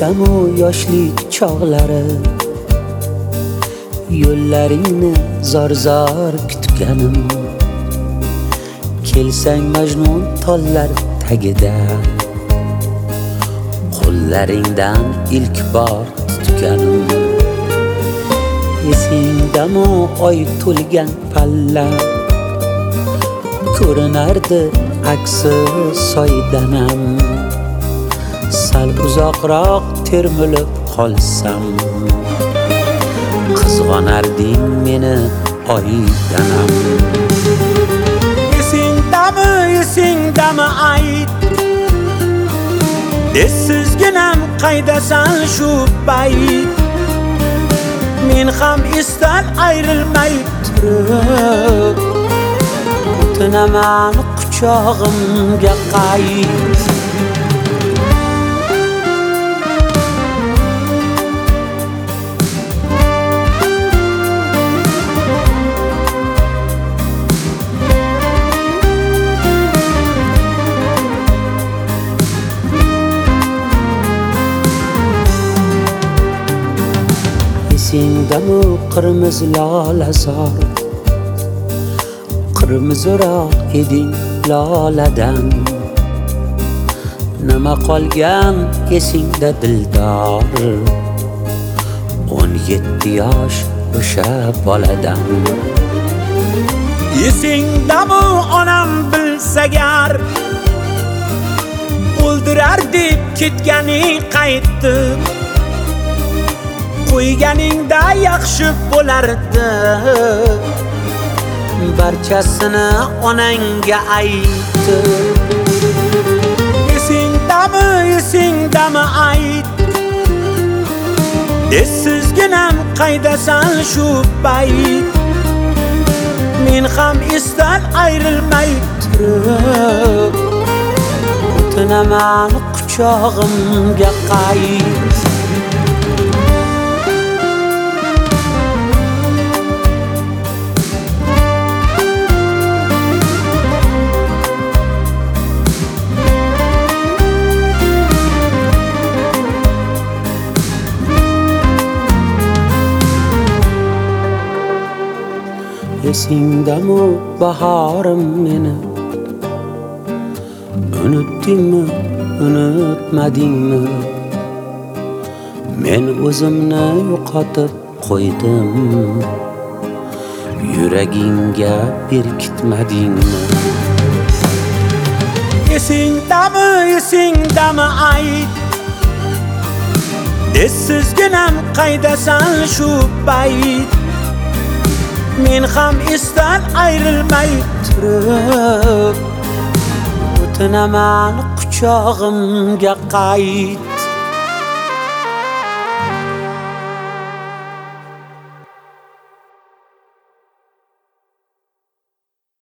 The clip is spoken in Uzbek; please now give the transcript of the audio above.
Esingdami yoshlik chog'lari, yo'llaringni zor kutganim. Kelsang Majnun tollar tagida, qo'llaringdan ilk bor tutganim. Esingdami oy to'lgan palla, ko'rinardi aksi soydanam. Sal uzoqroq termilib qolsam, qizg'onarding meni oydanam. Esingdami ayt, esizginam qaydasan shu bayt. Men ham esdan ayrilmay turib, o'tinaman quchog'imga qayt. Esingdami qirmiz lolazor, qirmizroq eding loladan. Nima qolgan esingda dildor, 17 yosh o'sha boladan. Esingdami onam bilsagar, o'ldirar deb ketganing qaytib, qo'yganingda yaxshi bo'lardi. Barchasini onangga aytib. Esingdami ayt, esizginam qaydasan shu bayt. Men ham esdan ayrilmay turib, o'tinaman quchog'imga qayt. Esingdami bahorim meni, unutdingmi, unutmadingmi? Men o'zimni yo'qotib qo'ydim, yuragingga berkitmadingmi? Esingdami ayt, esizginam qaydasan shu bayt. Men ham esdan ayrilmay turib, o'tinaman quchog'imga qayt.